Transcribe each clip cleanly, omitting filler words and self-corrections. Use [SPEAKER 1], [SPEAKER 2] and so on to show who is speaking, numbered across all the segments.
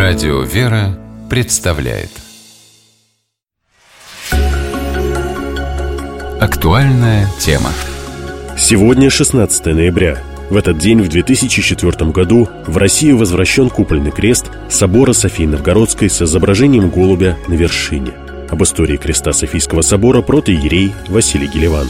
[SPEAKER 1] Радио «Вера» представляет актуальная тема.
[SPEAKER 2] Сегодня 16 ноября. В этот день, в 2004 году, в Россию возвращен купольный крест собора Софии Новгородской с изображением голубя на вершине. Об истории креста Софийского собора протоиерей Василий Гелеван.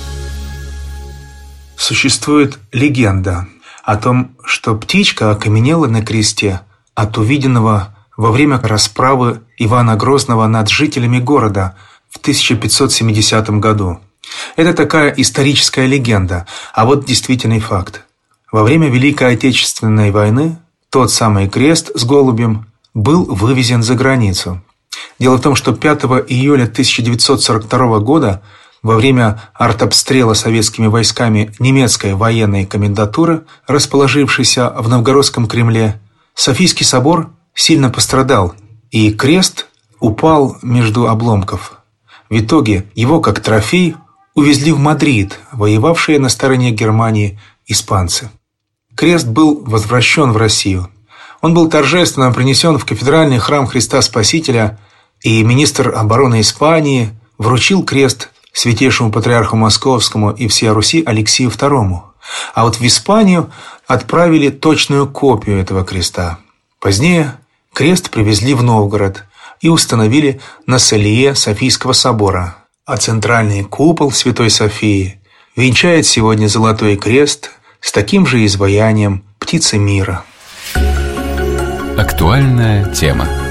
[SPEAKER 3] Существует легенда о том, что птичка окаменела на кресте от увиденного во время расправы Ивана Грозного над жителями города в 1570 году. Это такая историческая легенда, а вот действительный факт. Во время Великой Отечественной войны тот самый крест с голубем был вывезен за границу. Дело в том, что 5 июля 1942 года во время артобстрела советскими войсками немецкой военной комендатуры, расположившейся в Новгородском Кремле, Софийский собор сильно пострадал, и крест упал между обломков. В итоге его, как трофей, увезли в Мадрид, воевавшие на стороне Германии испанцы. Крест был возвращен в Россию. Он был торжественно принесен в кафедральный храм Христа Спасителя, и министр обороны Испании вручил крест святейшему патриарху Московскому и всей Руси Алексию II. А вот в Испанию отправили точную копию этого креста. Позднее крест привезли в Новгород и установили на солее Софийского собора. А центральный купол Святой Софии венчает сегодня золотой крест с таким же изваянием птицы мира.
[SPEAKER 1] Актуальная тема.